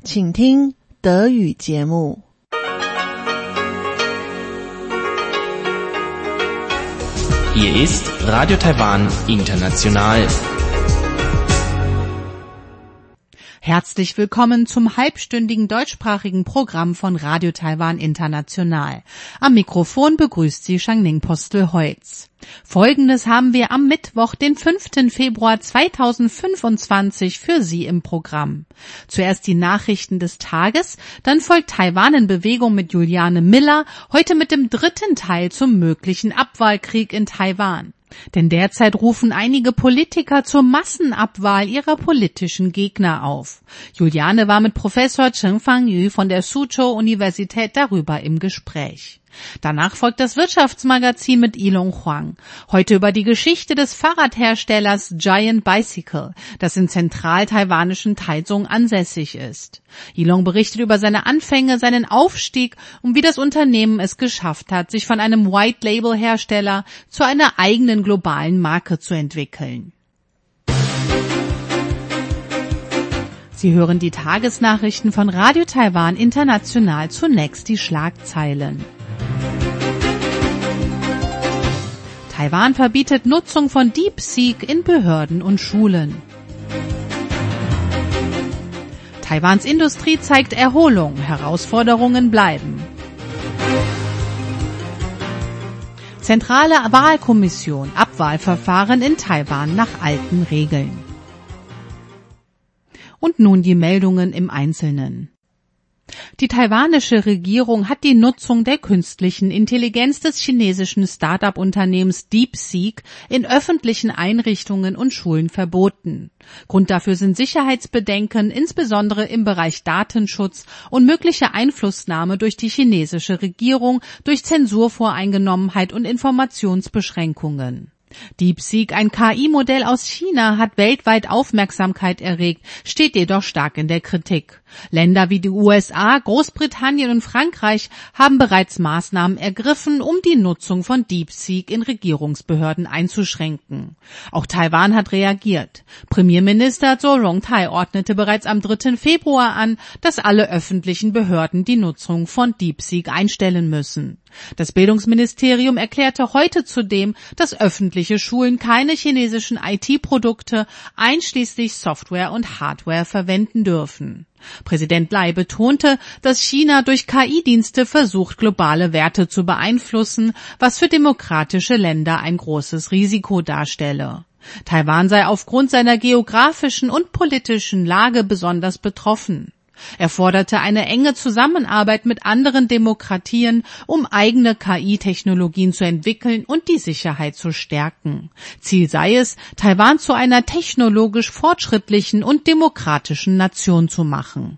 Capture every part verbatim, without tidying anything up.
请听德语节目。 Hier ist Radio Taiwan International. Herzlich willkommen zum halbstündigen deutschsprachigen Programm von Radio Taiwan International. Am Mikrofon begrüßt Sie Shangning Postel-Heutz. Folgendes haben wir am Mittwoch, den fünften Februar zweitausendfünfundzwanzig für Sie im Programm. Zuerst die Nachrichten des Tages, dann folgt Taiwan in Bewegung mit Juliane Miller, heute mit dem dritten Teil zum möglichen Abwahlkrieg in Taiwan. Denn derzeit rufen einige Politiker zur Massenabwahl ihrer politischen Gegner auf. Juliane war mit Professor Chen Fangyu von der Suzhou-Universität darüber im Gespräch. Danach folgt das Wirtschaftsmagazin mit Ilong Huang. Heute über die Geschichte des Fahrradherstellers Giant Bicycle, das im zentral-taiwanischen Taichung ansässig ist. Ilong berichtet über seine Anfänge, seinen Aufstieg und wie das Unternehmen es geschafft hat, sich von einem White-Label-Hersteller zu einer eigenen globalen Marke zu entwickeln. Sie hören die Tagesnachrichten von Radio Taiwan International, zunächst die Schlagzeilen. Taiwan verbietet Nutzung von DeepSeek in Behörden und Schulen. Taiwans Industrie zeigt Erholung, Herausforderungen bleiben. Zentrale Wahlkommission, Abwahlverfahren in Taiwan nach alten Regeln. Und nun die Meldungen im Einzelnen. Die taiwanische Regierung hat die Nutzung der künstlichen Intelligenz des chinesischen Start-up-Unternehmens DeepSeek in öffentlichen Einrichtungen und Schulen verboten. Grund dafür sind Sicherheitsbedenken, insbesondere im Bereich Datenschutz und mögliche Einflussnahme durch die chinesische Regierung durch Zensurvoreingenommenheit und Informationsbeschränkungen. DeepSeek, ein K I-Modell aus China, hat weltweit Aufmerksamkeit erregt, steht jedoch stark in der Kritik. Länder wie die U S A, Großbritannien und Frankreich haben bereits Maßnahmen ergriffen, um die Nutzung von DeepSeek in Regierungsbehörden einzuschränken. Auch Taiwan hat reagiert. Premierminister Zhou Rongtai ordnete bereits am dritten Februar an, dass alle öffentlichen Behörden die Nutzung von DeepSeek einstellen müssen. Das Bildungsministerium erklärte heute zudem, dass öffentliche Schulen keine chinesischen I T-Produkte, einschließlich Software und Hardware, verwenden dürfen. Präsident Lai betonte, dass China durch K I-Dienste versucht, globale Werte zu beeinflussen, was für demokratische Länder ein großes Risiko darstelle. Taiwan sei aufgrund seiner geografischen und politischen Lage besonders betroffen. Er forderte eine enge Zusammenarbeit mit anderen Demokratien, um eigene K I-Technologien zu entwickeln und die Sicherheit zu stärken. Ziel sei es, Taiwan zu einer technologisch fortschrittlichen und demokratischen Nation zu machen.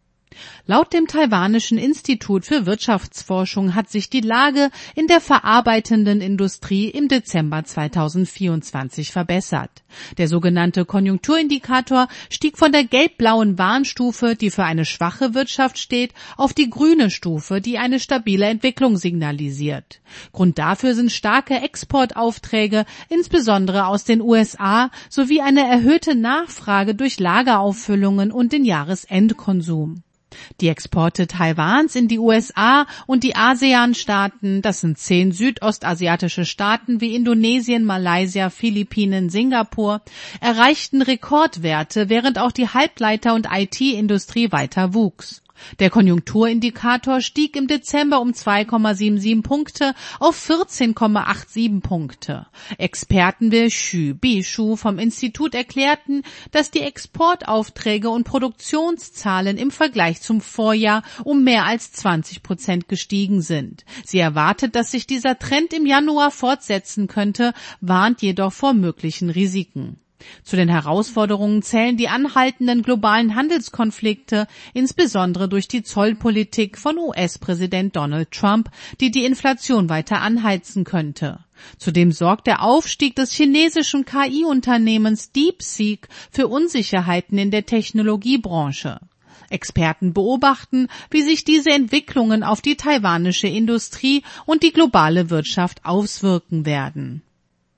Laut dem Taiwanischen Institut für Wirtschaftsforschung hat sich die Lage in der verarbeitenden Industrie im Dezember zweitausendvierundzwanzig verbessert. Der sogenannte Konjunkturindikator stieg von der gelb-blauen Warnstufe, die für eine schwache Wirtschaft steht, auf die grüne Stufe, die eine stabile Entwicklung signalisiert. Grund dafür sind starke Exportaufträge, insbesondere aus den U S A, sowie eine erhöhte Nachfrage durch Lagerauffüllungen und den Jahresendkonsum. Die Exporte Taiwans in die U S A und die ASEAN-Staaten, das sind zehn südostasiatische Staaten wie Indonesien, Malaysia, Philippinen, Singapur, erreichten Rekordwerte, während auch die Halbleiter- und I T-Industrie weiter wuchs. Der Konjunkturindikator stieg im Dezember um zwei Komma siebenundsiebzig Punkte auf vierzehn Komma siebenundachtzig Punkte. Experten wie Xu Bishu vom Institut erklärten, dass die Exportaufträge und Produktionszahlen im Vergleich zum Vorjahr um mehr als zwanzig Prozent gestiegen sind. Sie erwartet, dass sich dieser Trend im Januar fortsetzen könnte, warnt jedoch vor möglichen Risiken. Zu den Herausforderungen zählen die anhaltenden globalen Handelskonflikte, insbesondere durch die Zollpolitik von U S-Präsident Donald Trump, die die Inflation weiter anheizen könnte. Zudem sorgt der Aufstieg des chinesischen K I-Unternehmens DeepSeek für Unsicherheiten in der Technologiebranche. Experten beobachten, wie sich diese Entwicklungen auf die taiwanische Industrie und die globale Wirtschaft auswirken werden.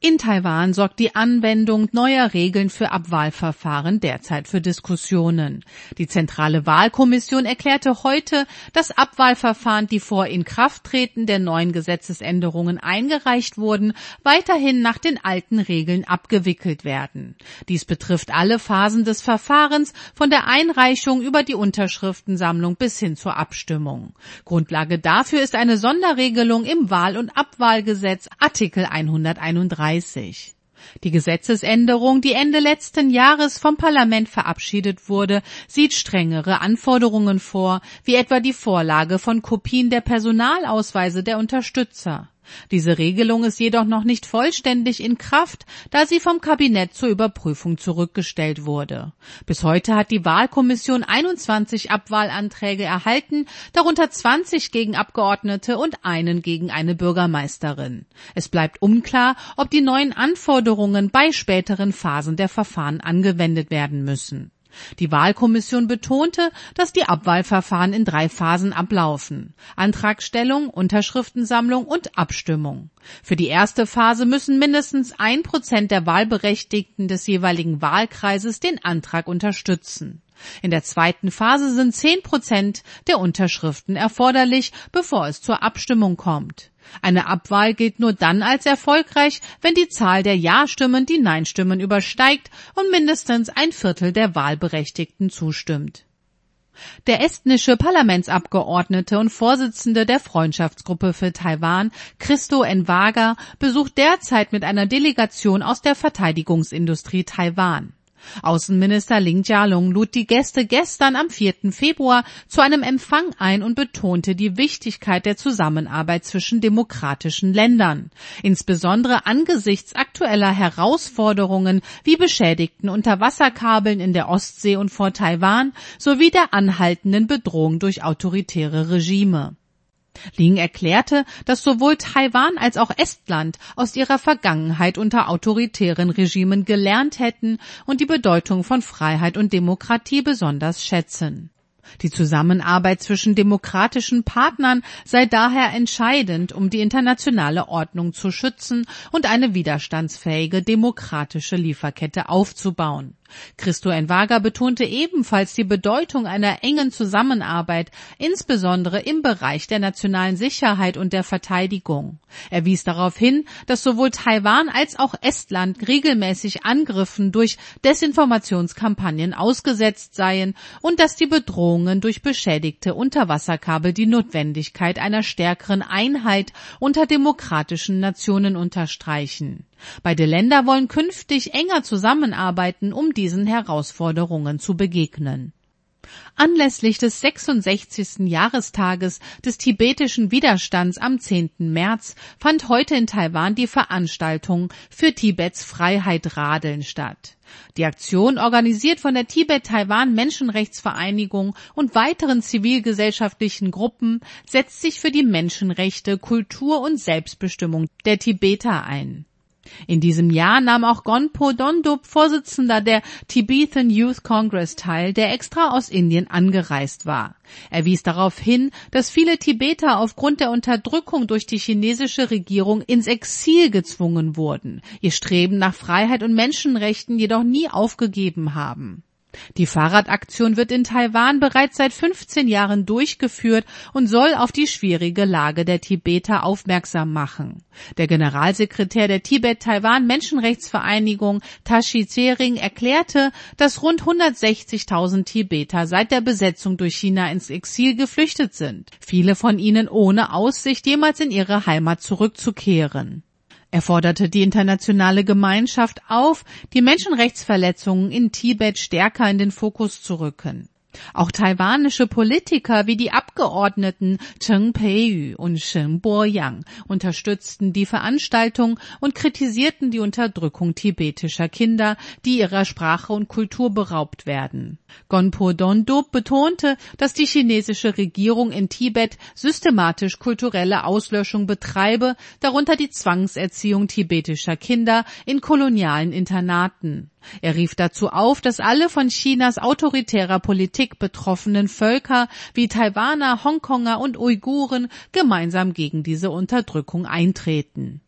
In Taiwan sorgt die Anwendung neuer Regeln für Abwahlverfahren derzeit für Diskussionen. Die Zentrale Wahlkommission erklärte heute, dass Abwahlverfahren, die vor Inkrafttreten der neuen Gesetzesänderungen eingereicht wurden, weiterhin nach den alten Regeln abgewickelt werden. Dies betrifft alle Phasen des Verfahrens, von der Einreichung über die Unterschriftensammlung bis hin zur Abstimmung. Grundlage dafür ist eine Sonderregelung im Wahl- und Abwahlgesetz, Artikel hunderteinunddreißig. Die Gesetzesänderung, die Ende letzten Jahres vom Parlament verabschiedet wurde, sieht strengere Anforderungen vor, wie etwa die Vorlage von Kopien der Personalausweise der Unterstützer. Diese Regelung ist jedoch noch nicht vollständig in Kraft, da sie vom Kabinett zur Überprüfung zurückgestellt wurde. Bis heute hat die Wahlkommission einundzwanzig Abwahlanträge erhalten, darunter zwanzig gegen Abgeordnete und einen gegen eine Bürgermeisterin. Es bleibt unklar, ob die neuen Anforderungen bei späteren Phasen der Verfahren angewendet werden müssen. Die Wahlkommission betonte, dass die Abwahlverfahren in drei Phasen ablaufen: Antragstellung, Unterschriftensammlung und Abstimmung. Für die erste Phase müssen mindestens ein Prozent der Wahlberechtigten des jeweiligen Wahlkreises den Antrag unterstützen. In der zweiten Phase sind zehn Prozent der Unterschriften erforderlich, bevor es zur Abstimmung kommt. Eine Abwahl gilt nur dann als erfolgreich, wenn die Zahl der Ja-Stimmen die Nein-Stimmen übersteigt und mindestens ein Viertel der Wahlberechtigten zustimmt. Der estnische Parlamentsabgeordnete und Vorsitzende der Freundschaftsgruppe für Taiwan, Kristo Envaaga, besucht derzeit mit einer Delegation aus der Verteidigungsindustrie Taiwan. Außenminister Ling Jialong lud die Gäste gestern am vierten Februar zu einem Empfang ein und betonte die Wichtigkeit der Zusammenarbeit zwischen demokratischen Ländern, insbesondere angesichts aktueller Herausforderungen wie beschädigten Unterwasserkabeln in der Ostsee und vor Taiwan sowie der anhaltenden Bedrohung durch autoritäre Regime. Ling erklärte, dass sowohl Taiwan als auch Estland aus ihrer Vergangenheit unter autoritären Regimen gelernt hätten und die Bedeutung von Freiheit und Demokratie besonders schätzen. Die Zusammenarbeit zwischen demokratischen Partnern sei daher entscheidend, um die internationale Ordnung zu schützen und eine widerstandsfähige demokratische Lieferkette aufzubauen. Kristo Envaaga betonte ebenfalls die Bedeutung einer engen Zusammenarbeit, insbesondere im Bereich der nationalen Sicherheit und der Verteidigung. Er wies darauf hin, dass sowohl Taiwan als auch Estland regelmäßig Angriffen durch Desinformationskampagnen ausgesetzt seien und dass die Bedrohungen durch beschädigte Unterwasserkabel die Notwendigkeit einer stärkeren Einheit unter demokratischen Nationen unterstreichen. Beide Länder wollen künftig enger zusammenarbeiten, um diesen Herausforderungen zu begegnen. Anlässlich des sechsundsechzigsten Jahrestages des tibetischen Widerstands am zehnten März fand heute in Taiwan die Veranstaltung Für Tibets Freiheit radeln statt. Die Aktion, organisiert von der Tibet-Taiwan-Menschenrechtsvereinigung und weiteren zivilgesellschaftlichen Gruppen, setzt sich für die Menschenrechte, Kultur und Selbstbestimmung der Tibeter ein. In diesem Jahr nahm auch Gonpo Dondup, Vorsitzender der Tibetan Youth Congress, teil, der extra aus Indien angereist war. Er wies darauf hin, dass viele Tibeter aufgrund der Unterdrückung durch die chinesische Regierung ins Exil gezwungen wurden, ihr Streben nach Freiheit und Menschenrechten jedoch nie aufgegeben haben. Die Fahrradaktion wird in Taiwan bereits seit fünfzehn Jahren durchgeführt und soll auf die schwierige Lage der Tibeter aufmerksam machen. Der Generalsekretär der Tibet-Taiwan-Menschenrechtsvereinigung, Tashi Tsering, erklärte, dass rund hundertsechzigtausend Tibeter seit der Besetzung durch China ins Exil geflüchtet sind, viele von ihnen ohne Aussicht, jemals in ihre Heimat zurückzukehren. Er forderte die internationale Gemeinschaft auf, die Menschenrechtsverletzungen in Tibet stärker in den Fokus zu rücken. Auch taiwanische Politiker wie die Abgeordneten Cheng Peiyu und Shen Bo-yang unterstützten die Veranstaltung und kritisierten die Unterdrückung tibetischer Kinder, die ihrer Sprache und Kultur beraubt werden. Gonpo Dondup betonte, dass die chinesische Regierung in Tibet systematisch kulturelle Auslöschung betreibe, darunter die Zwangserziehung tibetischer Kinder in kolonialen Internaten. Er rief dazu auf, dass alle von Chinas autoritärer Politik betroffenen Völker wie Taiwaner, Hongkonger und Uiguren gemeinsam gegen diese Unterdrückung eintreten.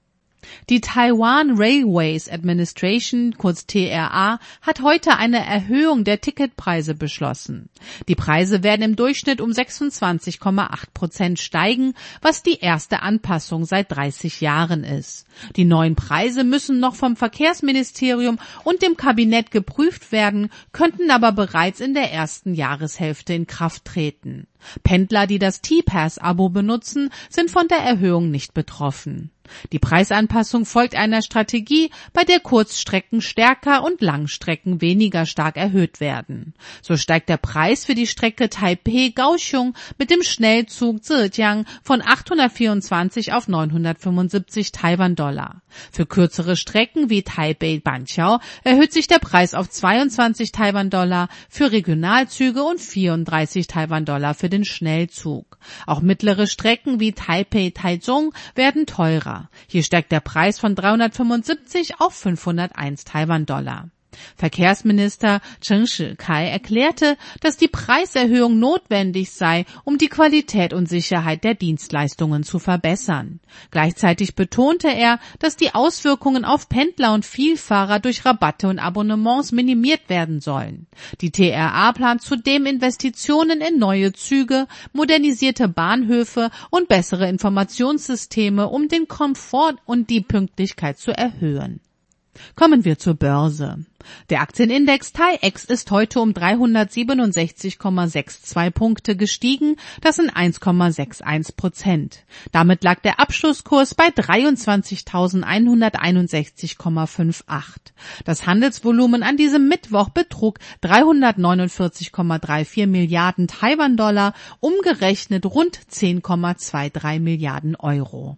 Die Taiwan Railways Administration, kurz T R A, hat heute eine Erhöhung der Ticketpreise beschlossen. Die Preise werden im Durchschnitt um sechsundzwanzig Komma acht Prozent steigen, was die erste Anpassung seit dreißig Jahren ist. Die neuen Preise müssen noch vom Verkehrsministerium und dem Kabinett geprüft werden, könnten aber bereits in der ersten Jahreshälfte in Kraft treten. Pendler, die das T-Pass-Abo benutzen, sind von der Erhöhung nicht betroffen. Die Preisanpassung folgt einer Strategie, bei der Kurzstrecken stärker und Langstrecken weniger stark erhöht werden. So steigt der Preis für die Strecke Taipei-Kaohsiung mit dem Schnellzug Zhejiang von achthundertvierundzwanzig auf neunhundertfünfundsiebzig Taiwan-Dollar. Für kürzere Strecken wie Taipei-Banqiao erhöht sich der Preis auf zweiundzwanzig Taiwan-Dollar für Regionalzüge und vierunddreißig Taiwan-Dollar für den Schnellzug. Auch mittlere Strecken wie Taipei-Taichung werden teurer. Hier steigt der Preis von dreihundertfünfundsiebzig auf fünfhunderteins Taiwan-Dollar. Verkehrsminister Chen Shih-kai erklärte, dass die Preiserhöhung notwendig sei, um die Qualität und Sicherheit der Dienstleistungen zu verbessern. Gleichzeitig betonte er, dass die Auswirkungen auf Pendler und Vielfahrer durch Rabatte und Abonnements minimiert werden sollen. Die T R A plant zudem Investitionen in neue Züge, modernisierte Bahnhöfe und bessere Informationssysteme, um den Komfort und die Pünktlichkeit zu erhöhen. Kommen wir zur Börse. Der Aktienindex T A I X ist heute um dreihundertsiebenundsechzig Komma zweiundsechzig Punkte gestiegen, das sind eins Komma einundsechzig Prozent. Damit lag der Abschlusskurs bei dreiundzwanzigtausendeinhunderteinundsechzig Komma achtundfünfzig. Das Handelsvolumen an diesem Mittwoch betrug dreihundertneunundvierzig Komma vierunddreißig Milliarden Taiwan-Dollar, umgerechnet rund zehn Komma dreiundzwanzig Milliarden Euro.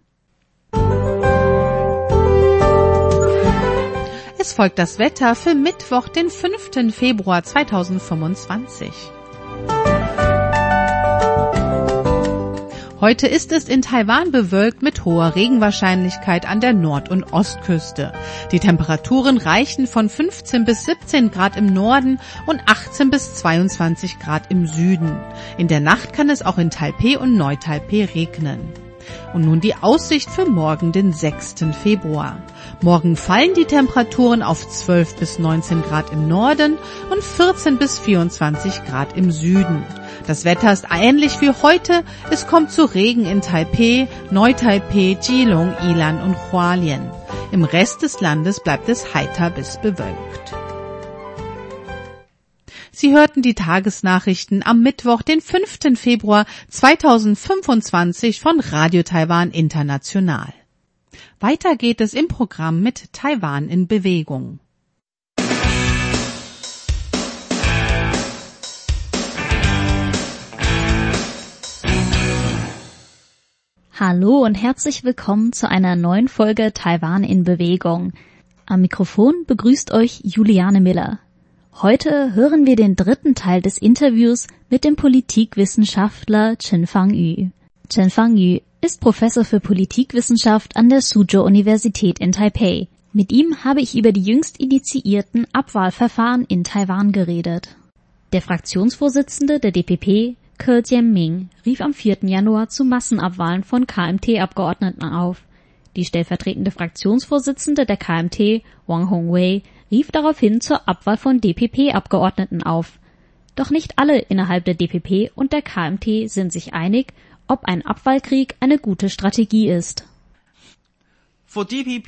Es folgt das Wetter für Mittwoch, den fünften Februar zweitausendfünfundzwanzig. Heute ist es in Taiwan bewölkt mit hoher Regenwahrscheinlichkeit an der Nord- und Ostküste. Die Temperaturen reichen von fünfzehn bis siebzehn Grad im Norden und achtzehn bis zweiundzwanzig Grad im Süden. In der Nacht kann es auch in Taipei und Neu-Taipei regnen. Und nun die Aussicht für morgen, den sechsten Februar. Morgen fallen die Temperaturen auf zwölf bis neunzehn Grad im Norden und vierzehn bis vierundzwanzig Grad im Süden. Das Wetter ist ähnlich wie heute. Es kommt zu Regen in Taipei, Neu-Taipei, Keelung, Ilan und Hualien. Im Rest des Landes bleibt es heiter bis bewölkt. Sie hörten die Tagesnachrichten am Mittwoch, den fünften Februar zweitausendfünfundzwanzig von Radio Taiwan International. Weiter geht es im Programm mit Taiwan in Bewegung. Hallo und herzlich willkommen zu einer neuen Folge Taiwan in Bewegung. Am Mikrofon begrüßt euch Juliane Miller. Heute hören wir den dritten Teil des Interviews mit dem Politikwissenschaftler Chen Fangyu. Chen Fangyu ist Professor für Politikwissenschaft an der Suzhou-Universität in Taipei. Mit ihm habe ich über die jüngst initiierten Abwahlverfahren in Taiwan geredet. Der Fraktionsvorsitzende der D P P, Ke Jianming, rief am vierten Januar zu Massenabwahlen von K M T-Abgeordneten auf. Die stellvertretende Fraktionsvorsitzende der K M T, Wang Hongwei, rief daraufhin zur Abwahl von D P P-Abgeordneten auf. Doch nicht alle innerhalb der D P P und der K M T sind sich einig, ob ein Abwahlkrieg eine gute Strategie ist. Für die D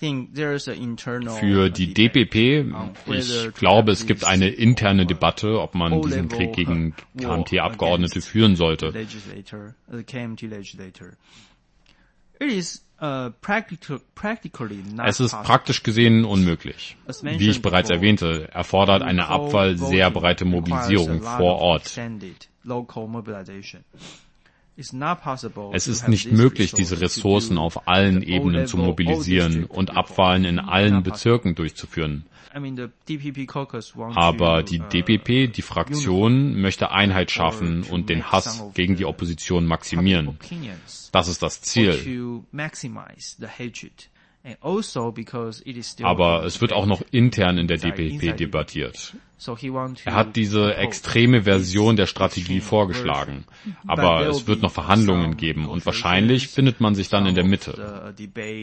P P, ich glaube, es gibt eine interne Debatte, ob man diesen Krieg gegen K M T-Abgeordnete führen sollte. Es ist praktisch gesehen unmöglich. Wie ich bereits erwähnte, erfordert eine Abwahl sehr breite Mobilisierung vor Ort. Es ist nicht möglich, diese Ressourcen auf allen Ebenen zu mobilisieren und Abwahlen in allen Bezirken durchzuführen. Aber die D P P, die Fraktion, möchte Einheit schaffen und den Hass gegen die Opposition maximieren. Das ist das Ziel. Aber es wird auch noch intern in der D P P debattiert. Er hat diese extreme Version der Strategie vorgeschlagen, aber es wird noch Verhandlungen geben und wahrscheinlich findet man sich dann in der Mitte.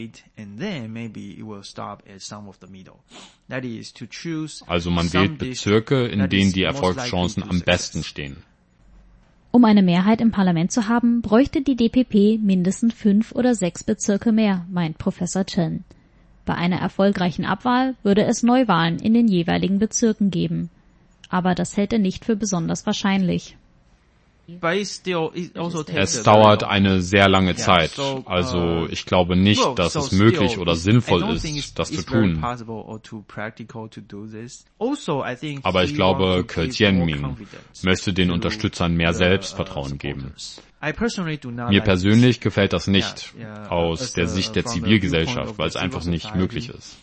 Also man wählt Bezirke, in denen die Erfolgschancen am besten stehen. Um eine Mehrheit im Parlament zu haben, bräuchte die D P P mindestens fünf oder sechs Bezirke mehr, meint Professor Chen. Bei einer erfolgreichen Abwahl würde es Neuwahlen in den jeweiligen Bezirken geben. Aber das hält er nicht für besonders wahrscheinlich. Es dauert eine sehr lange Zeit, also ich glaube nicht, dass es möglich oder sinnvoll ist, das zu tun. Aber ich glaube, Ke Jianming möchte den Unterstützern mehr Selbstvertrauen geben. Mir persönlich gefällt das nicht, aus der Sicht der Zivilgesellschaft, weil es einfach nicht möglich ist.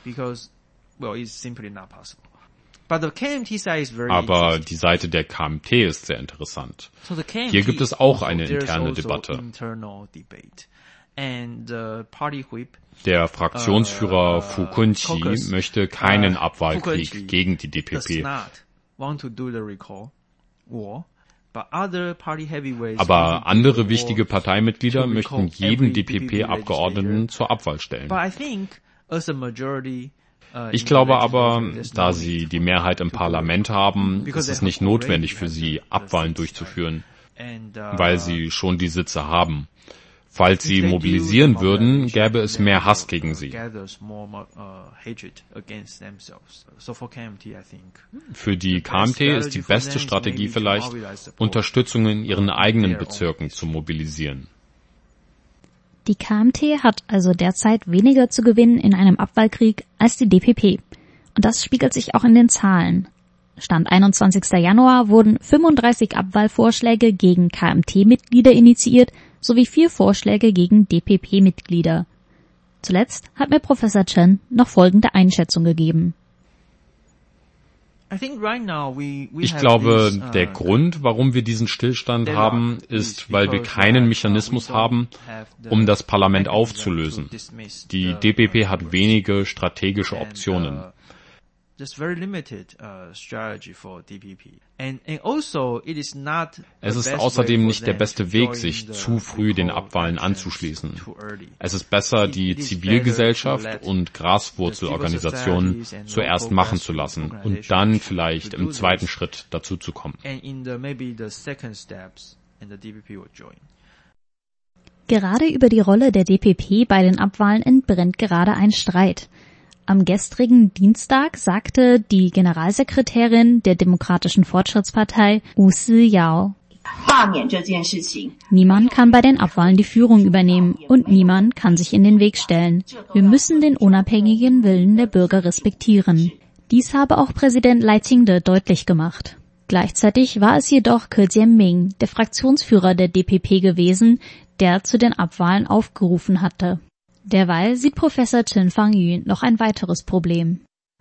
Aber die Seite der K M T ist sehr interessant. Hier gibt es auch eine interne Debatte. Der Fraktionsführer Fu Kun-chi möchte keinen Abwahlkrieg gegen die D P P. Aber andere wichtige Parteimitglieder möchten jeden D P P-Abgeordneten zur Abwahl stellen. Ich glaube aber, da sie die Mehrheit im Parlament haben, ist es nicht notwendig für sie, Abwahlen durchzuführen, weil sie schon die Sitze haben. Falls sie mobilisieren würden, gäbe es mehr Hass gegen sie. Für die K M T ist die beste Strategie vielleicht, Unterstützung in ihren eigenen Bezirken zu mobilisieren. Die K M T hat also derzeit weniger zu gewinnen in einem Abwahlkrieg als die D P P. Und das spiegelt sich auch in den Zahlen. Stand einundzwanzigster Januar wurden fünfunddreißig Abwahlvorschläge gegen K M T-Mitglieder initiiert, sowie vier Vorschläge gegen D P P-Mitglieder. Zuletzt hat mir Professor Chen noch folgende Einschätzung gegeben. Ich glaube, der Grund, warum wir diesen Stillstand haben, ist, weil wir keinen Mechanismus haben, um das Parlament aufzulösen. Die D P P hat wenige strategische Optionen. Es ist außerdem nicht der beste Weg, sich zu früh den Abwahlen anzuschließen. Es ist besser, die Zivilgesellschaft und Graswurzelorganisationen zuerst machen zu lassen und dann vielleicht im zweiten Schritt dazu zu kommen. Gerade über die Rolle der D P P bei den Abwahlen entbrennt gerade ein Streit. Am gestrigen Dienstag sagte die Generalsekretärin der Demokratischen Fortschrittspartei, Wu Si-yao, niemand kann bei den Abwahlen die Führung übernehmen und niemand kann sich in den Weg stellen. Wir müssen den unabhängigen Willen der Bürger respektieren. Dies habe auch Präsident Lai Ching-te deutlich gemacht. Gleichzeitig war es jedoch Ke Jianming, der Fraktionsführer der D P P gewesen, der zu den Abwahlen aufgerufen hatte. Derweil sieht Professor Chen Fangyu noch ein weiteres Problem.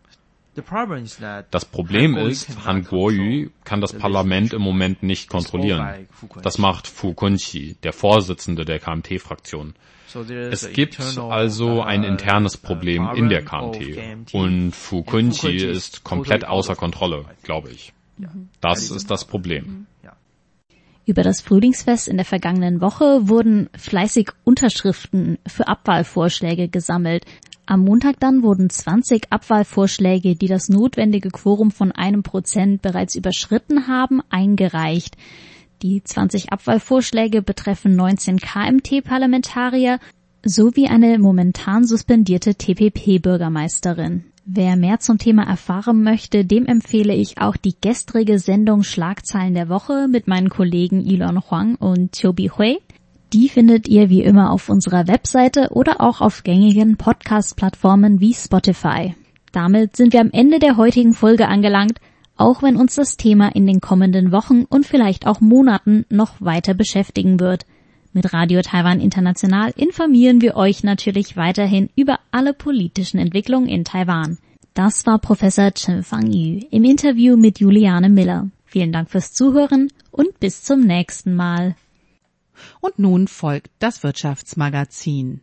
Das Problem ist, Han Kuo-yu kann das Parlament im Moment nicht kontrollieren. Das macht Fu Kun-chi, der Vorsitzende der K M T-Fraktion. Es gibt also ein internes Problem in der K M T und Fu Kun-chi ist komplett außer Kontrolle, glaube ich. Das ist das Problem. Über das Frühlingsfest in der vergangenen Woche wurden fleißig Unterschriften für Abwahlvorschläge gesammelt. Am Montag dann wurden zwanzig Abwahlvorschläge, die das notwendige Quorum von einem Prozent bereits überschritten haben, eingereicht. Die zwanzig Abwahlvorschläge betreffen neunzehn K M T-Parlamentarier sowie eine momentan suspendierte T P P-Bürgermeisterin. Wer mehr zum Thema erfahren möchte, dem empfehle ich auch die gestrige Sendung Schlagzeilen der Woche mit meinen Kollegen Elon Huang und Chobi Hui. Die findet ihr wie immer auf unserer Webseite oder auch auf gängigen Podcast-Plattformen wie Spotify. Damit sind wir am Ende der heutigen Folge angelangt, auch wenn uns das Thema in den kommenden Wochen und vielleicht auch Monaten noch weiter beschäftigen wird. Mit Radio Taiwan International informieren wir euch natürlich weiterhin über alle politischen Entwicklungen in Taiwan. Das war Professor Chen Fangyu im Interview mit Juliane Miller. Vielen Dank fürs Zuhören und bis zum nächsten Mal. Und nun folgt das Wirtschaftsmagazin.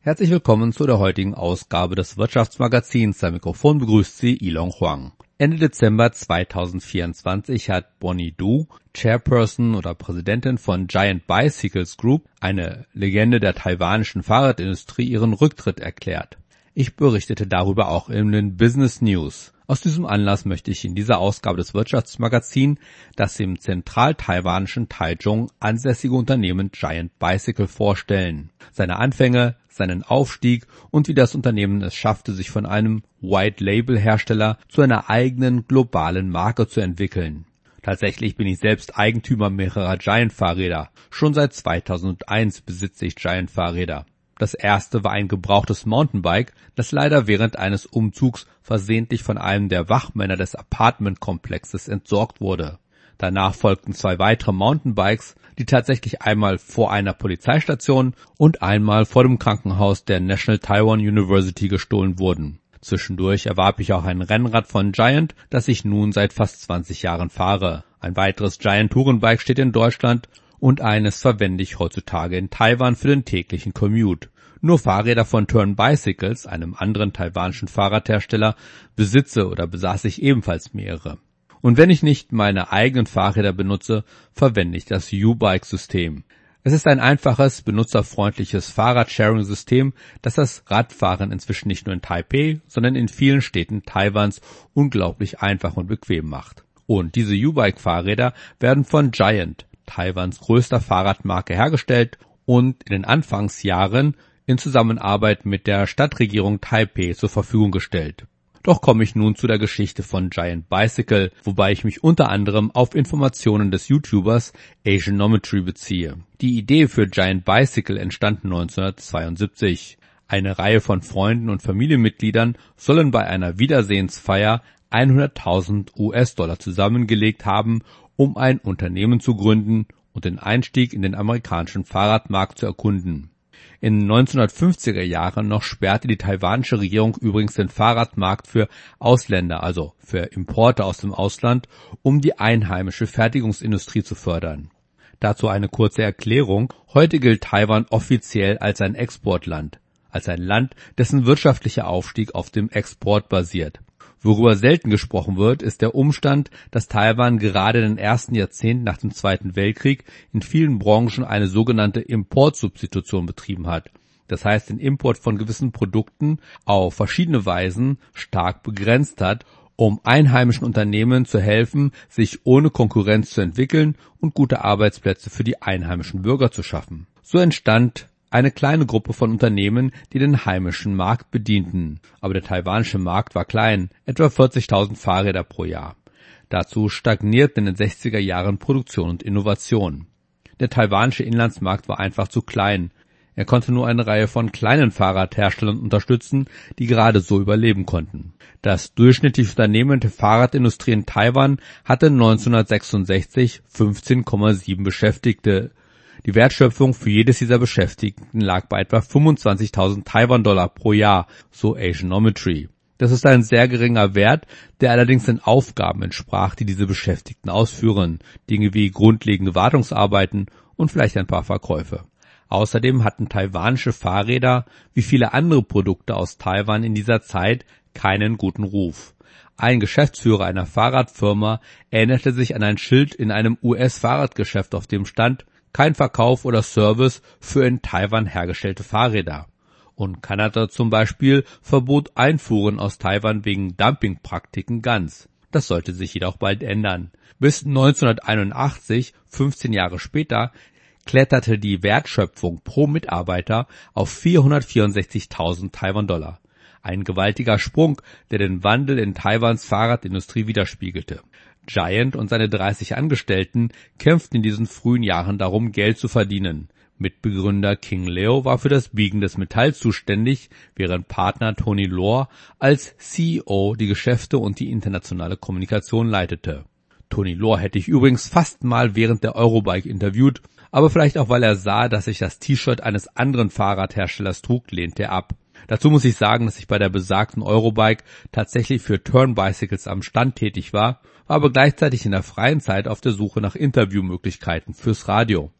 Herzlich willkommen zu der heutigen Ausgabe des Wirtschaftsmagazins. Am Mikrofon begrüßt Sie Ilong Huang. Ende Dezember zweitausendvierundzwanzig hat Bonnie Du, Chairperson oder Präsidentin von Giant Bicycles Group, eine Legende der taiwanischen Fahrradindustrie, ihren Rücktritt erklärt. Ich berichtete darüber auch in den Business News. Aus diesem Anlass möchte ich in dieser Ausgabe des Wirtschaftsmagazins das im zentral-taiwanischen Taichung ansässige Unternehmen Giant Bicycle vorstellen. Seine Anfänge, seinen Aufstieg und wie das Unternehmen es schaffte, sich von einem White-Label-Hersteller zu einer eigenen globalen Marke zu entwickeln. Tatsächlich bin ich selbst Eigentümer mehrerer Giant-Fahrräder. Schon seit zweitausendeins besitze ich Giant-Fahrräder. Das erste war ein gebrauchtes Mountainbike, das leider während eines Umzugs versehentlich von einem der Wachmänner des Apartmentkomplexes entsorgt wurde. Danach folgten zwei weitere Mountainbikes, die tatsächlich einmal vor einer Polizeistation und einmal vor dem Krankenhaus der National Taiwan University gestohlen wurden. Zwischendurch erwarb ich auch ein Rennrad von Giant, das ich nun seit fast zwanzig Jahren fahre. Ein weiteres Giant Tourenbike steht in Deutschland und eines verwende ich heutzutage in Taiwan für den täglichen Commute. Nur Fahrräder von Turn Bicycles, einem anderen taiwanischen Fahrradhersteller, besitze oder besaß ich ebenfalls mehrere. Und wenn ich nicht meine eigenen Fahrräder benutze, verwende ich das U-Bike-System. Es ist ein einfaches, benutzerfreundliches Fahrradsharing-System, das das Radfahren inzwischen nicht nur in Taipei, sondern in vielen Städten Taiwans unglaublich einfach und bequem macht. Und diese U-Bike-Fahrräder werden von Giant, Taiwans größter Fahrradmarke, hergestellt und in den Anfangsjahren in Zusammenarbeit mit der Stadtregierung Taipei zur Verfügung gestellt. Doch komme ich nun zu der Geschichte von Giant Bicycle, wobei ich mich unter anderem auf Informationen des YouTubers Asianometry beziehe. Die Idee für Giant Bicycle entstand neunzehnhundertzweiundsiebzig. Eine Reihe von Freunden und Familienmitgliedern sollen bei einer Wiedersehensfeier hunderttausend US-Dollar zusammengelegt haben, um ein Unternehmen zu gründen und den Einstieg in den amerikanischen Fahrradmarkt zu erkunden. In den neunzehnhundertfünfziger Jahren noch sperrte die taiwanische Regierung übrigens den Fahrradmarkt für Ausländer, also für Importe aus dem Ausland, um die einheimische Fertigungsindustrie zu fördern. Dazu eine kurze Erklärung. Heute gilt Taiwan offiziell als ein Exportland, als ein Land, dessen wirtschaftlicher Aufstieg auf dem Export basiert. Worüber selten gesprochen wird, ist der Umstand, dass Taiwan gerade in den ersten Jahrzehnten nach dem Zweiten Weltkrieg in vielen Branchen eine sogenannte Importsubstitution betrieben hat. Das heißt, den Import von gewissen Produkten auf verschiedene Weisen stark begrenzt hat, um einheimischen Unternehmen zu helfen, sich ohne Konkurrenz zu entwickeln und gute Arbeitsplätze für die einheimischen Bürger zu schaffen. So entstand eine kleine Gruppe von Unternehmen, die den heimischen Markt bedienten. Aber der taiwanische Markt war klein, etwa vierzigtausend Fahrräder pro Jahr. Dazu stagnierten in den sechziger Jahren Produktion und Innovation. Der taiwanische Inlandsmarkt war einfach zu klein. Er konnte nur eine Reihe von kleinen Fahrradherstellern unterstützen, die gerade so überleben konnten. Das durchschnittliche Unternehmen der Fahrradindustrie in Taiwan hatte neunzehnhundertsechsundsechzig fünfzehn Komma sieben Beschäftigte. Die Wertschöpfung für jedes dieser Beschäftigten lag bei etwa fünfundzwanzigtausend Taiwan-Dollar pro Jahr, so Asianometry. Das ist ein sehr geringer Wert, der allerdings den Aufgaben entsprach, die diese Beschäftigten ausführen, Dinge wie grundlegende Wartungsarbeiten und vielleicht ein paar Verkäufe. Außerdem hatten taiwanische Fahrräder, wie viele andere Produkte aus Taiwan in dieser Zeit, keinen guten Ruf. Ein Geschäftsführer einer Fahrradfirma erinnerte sich an ein Schild in einem U S-Fahrradgeschäft, auf dem stand: Kein Verkauf oder Service für in Taiwan hergestellte Fahrräder. Und Kanada zum Beispiel verbot Einfuhren aus Taiwan wegen Dumpingpraktiken ganz. Das sollte sich jedoch bald ändern. Bis neunzehnhunderteinundachtzig, fünfzehn Jahre später, kletterte die Wertschöpfung pro Mitarbeiter auf vierhundertvierundsechzigtausend Taiwan-Dollar. Ein gewaltiger Sprung, der den Wandel in Taiwans Fahrradindustrie widerspiegelte. Giant und seine dreißig Angestellten kämpften in diesen frühen Jahren darum, Geld zu verdienen. Mitbegründer King Leo war für das Biegen des Metalls zuständig, während Partner Tony Lohr als C E O die Geschäfte und die internationale Kommunikation leitete. Tony Lohr hätte ich übrigens fast mal während der Eurobike interviewt, aber vielleicht auch, weil er sah, dass ich das T-Shirt eines anderen Fahrradherstellers trug, lehnte er ab. Dazu muss ich sagen, dass ich bei der besagten Eurobike tatsächlich für Turn Bicycles am Stand tätig war, war aber gleichzeitig in der freien Zeit auf der Suche nach Interviewmöglichkeiten fürs Radio.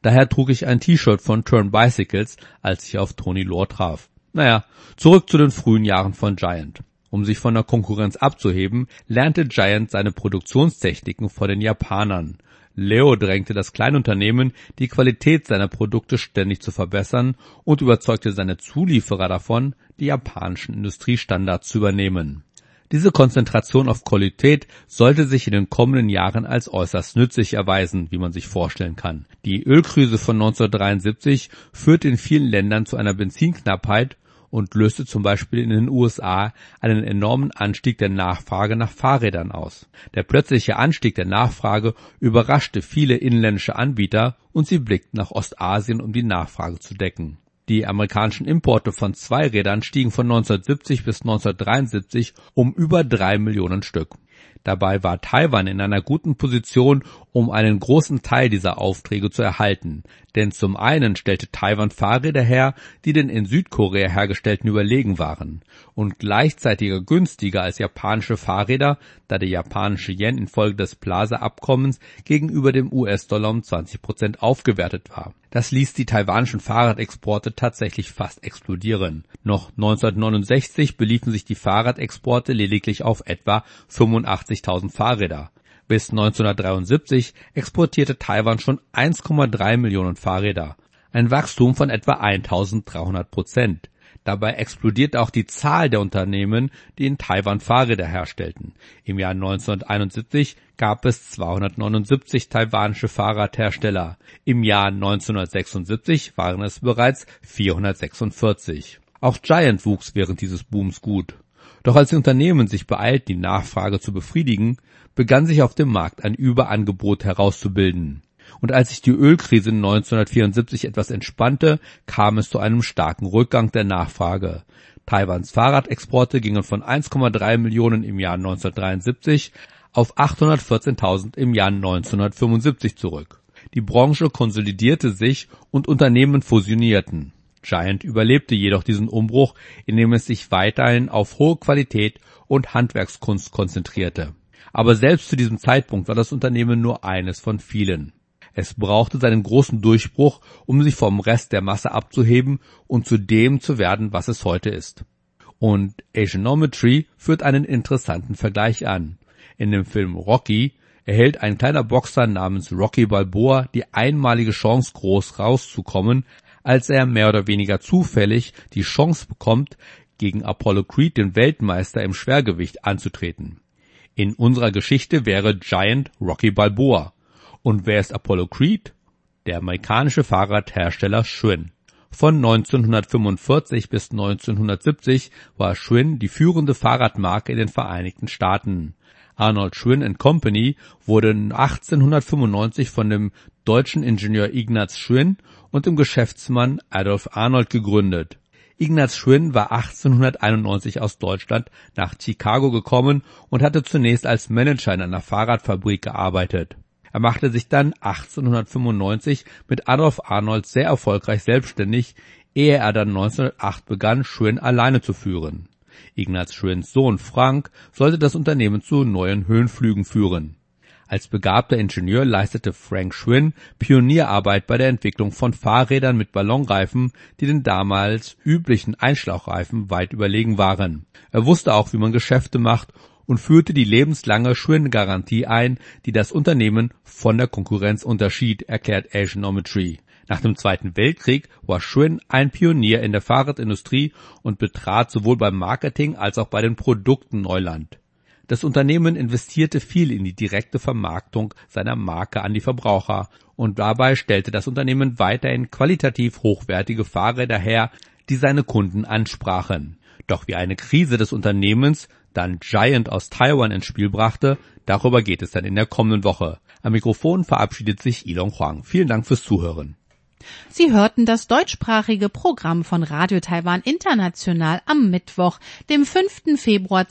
Daher trug ich ein T-Shirt von Turn Bicycles, als ich auf Tony Lohr traf. Naja, zurück zu den frühen Jahren von Giant. Um sich von der Konkurrenz abzuheben, lernte Giant seine Produktionstechniken vor den Japanern. Leo drängte das Kleinunternehmen, die Qualität seiner Produkte ständig zu verbessern und überzeugte seine Zulieferer davon, die japanischen Industriestandards zu übernehmen. Diese Konzentration auf Qualität sollte sich in den kommenden Jahren als äußerst nützlich erweisen, wie man sich vorstellen kann. Die Ölkrise von neunzehnhundertdreiundsiebzig führte in vielen Ländern zu einer Benzinknappheit und löste zum Beispiel in den U S A einen enormen Anstieg der Nachfrage nach Fahrrädern aus. Der plötzliche Anstieg der Nachfrage überraschte viele inländische Anbieter und sie blickten nach Ostasien, um die Nachfrage zu decken. Die amerikanischen Importe von Zweirädern stiegen von neunzehnhundertsiebzig bis neunzehnhundertdreiundsiebzig um über drei Millionen Stück. Dabei war Taiwan in einer guten Position, um einen großen Teil dieser Aufträge zu erhalten. Denn zum einen stellte Taiwan Fahrräder her, die den in Südkorea hergestellten überlegen waren. Und gleichzeitig günstiger als japanische Fahrräder, da der japanische Yen infolge des Plaza-Abkommens gegenüber dem U S-Dollar um zwanzig Prozent aufgewertet war. Das ließ die taiwanischen Fahrradexporte tatsächlich fast explodieren. Noch neunzehnhundertneunundsechzig beliefen sich die Fahrradexporte lediglich auf etwa fünfundachtzigtausend Fahrräder. Bis neunzehnhundertdreiundsiebzig exportierte Taiwan schon eins Komma drei Millionen Fahrräder, ein Wachstum von etwa eintausenddreihundert Prozent. Dabei explodierte auch die Zahl der Unternehmen, die in Taiwan Fahrräder herstellten. Im Jahr neunzehnhunderteinundsiebzig gab es zweihundertneunundsiebzig taiwanische Fahrradhersteller. Im Jahr neunzehnhundertsechsundsiebzig waren es bereits vierhundertsechsundvierzig. Auch Giant wuchs während dieses Booms gut. Doch als die Unternehmen sich beeilten, die Nachfrage zu befriedigen, begann sich auf dem Markt ein Überangebot herauszubilden. Und als sich die Ölkrise neunzehnhundertvierundsiebzig etwas entspannte, kam es zu einem starken Rückgang der Nachfrage. Taiwans Fahrradexporte gingen von eins Komma drei Millionen im Jahr neunzehnhundertdreiundsiebzig auf achthundertvierzehntausend im Jahr neunzehnhundertfünfundsiebzig zurück. Die Branche konsolidierte sich und Unternehmen fusionierten. Giant überlebte jedoch diesen Umbruch, indem es sich weiterhin auf hohe Qualität und Handwerkskunst konzentrierte. Aber selbst zu diesem Zeitpunkt war das Unternehmen nur eines von vielen. Es brauchte seinen großen Durchbruch, um sich vom Rest der Masse abzuheben und zu dem zu werden, was es heute ist. Und Asianometry führt einen interessanten Vergleich an. In dem Film Rocky erhält ein kleiner Boxer namens Rocky Balboa die einmalige Chance, groß rauszukommen, als er mehr oder weniger zufällig die Chance bekommt, gegen Apollo Creed, den Weltmeister im Schwergewicht, anzutreten. In unserer Geschichte wäre Giant Rocky Balboa. Und wer ist Apollo Creed? Der amerikanische Fahrradhersteller Schwinn. Von neunzehnhundertfünfundvierzig bis neunzehnhundertsiebzig war Schwinn die führende Fahrradmarke in den Vereinigten Staaten. Arnold Schwinn and Company wurde achtzehnhundertfünfundneunzig von dem deutschen Ingenieur Ignaz Schwinn und dem Geschäftsmann Adolf Arnold gegründet. Ignaz Schwinn war achtzehnhunderteinundneunzig aus Deutschland nach Chicago gekommen und hatte zunächst als Manager in einer Fahrradfabrik gearbeitet. Er machte sich dann achtzehnhundertfünfundneunzig mit Adolf Arnold sehr erfolgreich selbstständig, ehe er dann neunzehnhundertacht begann, Schwinn alleine zu führen. Ignaz Schwinns Sohn Frank sollte das Unternehmen zu neuen Höhenflügen führen. Als begabter Ingenieur leistete Frank Schwinn Pionierarbeit bei der Entwicklung von Fahrrädern mit Ballonreifen, die den damals üblichen Einschlauchreifen weit überlegen waren. Er wusste auch, wie man Geschäfte macht und führte die lebenslange Schwinn-Garantie ein, die das Unternehmen von der Konkurrenz unterschied, erklärt Asianometry. Nach dem Zweiten Weltkrieg war Schwinn ein Pionier in der Fahrradindustrie und betrat sowohl beim Marketing als auch bei den Produkten Neuland. Das Unternehmen investierte viel in die direkte Vermarktung seiner Marke an die Verbraucher und dabei stellte das Unternehmen weiterhin qualitativ hochwertige Fahrräder her, die seine Kunden ansprachen. Doch wie eine Krise des Unternehmens dann Giant aus Taiwan ins Spiel brachte, darüber geht es dann in der kommenden Woche. Am Mikrofon verabschiedet sich Ilong Huang. Vielen Dank fürs Zuhören. Sie hörten das deutschsprachige Programm von Radio Taiwan International am Mittwoch, dem fünften Februar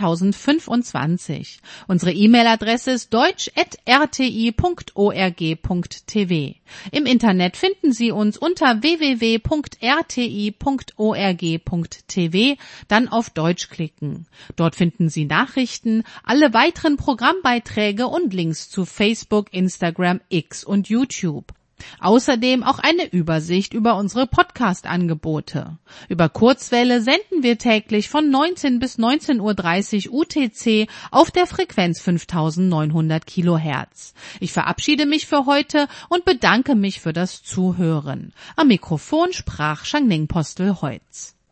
zweitausendfünfundzwanzig. Unsere E-Mail-Adresse ist deutsch at r t i punkt org punkt t v. Im Internet finden Sie uns unter w w w punkt r t i punkt org punkt t v, dann auf Deutsch klicken. Dort finden Sie Nachrichten, alle weiteren Programmbeiträge und Links zu Facebook, Instagram, X und YouTube. Außerdem auch eine Übersicht über unsere Podcast-Angebote. Über Kurzwelle senden wir täglich von neunzehn bis neunzehn Uhr dreißig U T C auf der Frequenz fünftausendneunhundert Kilohertz. Ich verabschiede mich für heute und bedanke mich für das Zuhören. Am Mikrofon sprach Shangning Postel Heutz.